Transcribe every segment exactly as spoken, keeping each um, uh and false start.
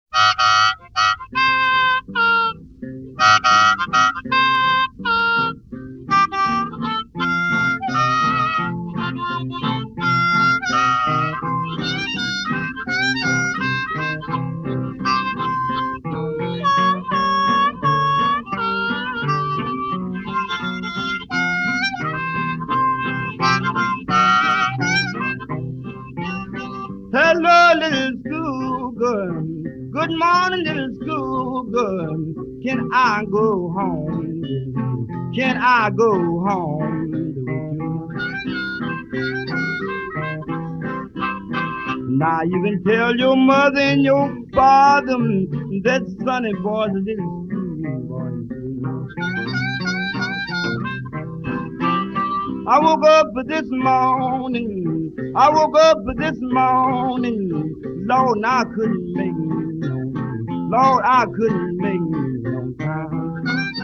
Hello, little schoolgirl. Good morning, little schoolgirl. Can I go home? Can I go home with you? Now you can tell your mother and your father that Sonny boy's a little schoolboy. I woke up this morning. I woke up this morning. Lord, I couldn't make no. Lord, I couldn't make no time.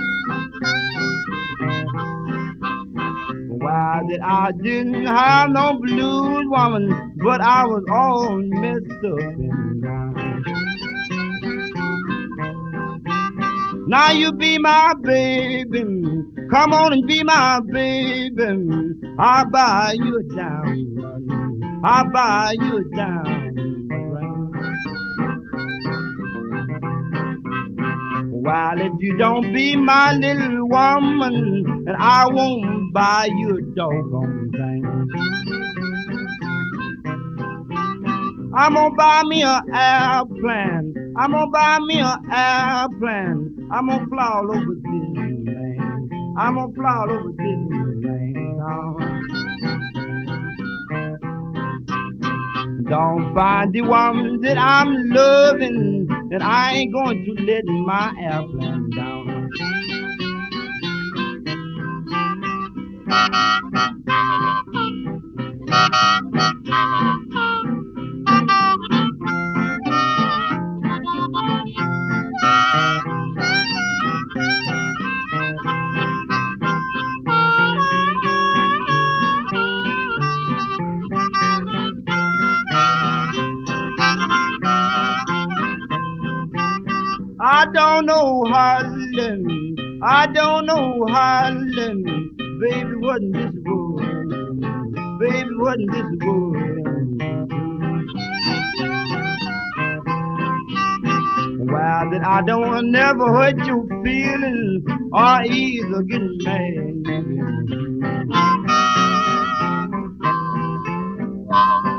Why that I didn't have no blues, woman, but I was all messed up inside. Now you be my baby. Come on and be my baby. I'll buy you a diamond. I'll buy you a diamond. While if you don't be my little woman, and I won't buy you a doggone thing. I'm gonna buy me an airplane. I'm gonna buy me an airplane. I'm gonna fly all over Disneyland. I'm gonna fly all over Disneyland. Oh. Don't find the one that I'm loving, and I ain't going to let my airplane down. I don't know Harlem. I don't know Harlem. Baby, wasn't this world? Baby, wasn't this world? Well, that I don't never hurt your feelings or either get mad.